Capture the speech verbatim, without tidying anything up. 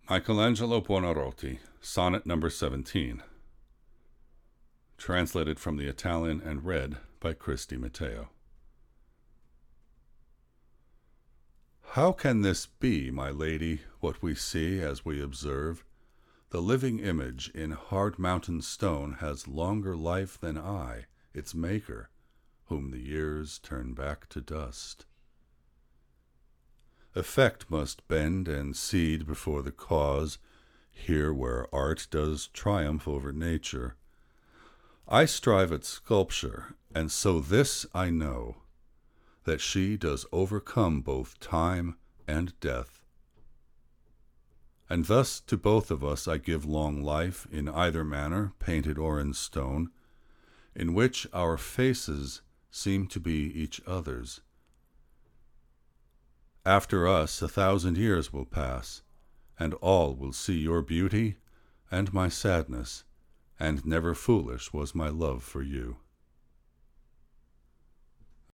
Michelangelo Buonarroti, Sonnet Number seventeen. Translated from the Italian and read by Christy Matteo. How can this be, my lady, what we see as we observe? The living image in hard mountain stone has longer life than I, its maker, whom the years turn back to dust. Effect must bend and cede before the cause, here where art does triumph over nature. I strive at sculpture, and so this I know, that she does overcome both time and death. And thus to both of us I give long life in either manner, painted or in stone, in which our faces seem to be each other's. After us a thousand years will pass, and all will see your beauty and my sadness, and never foolish was my love for you.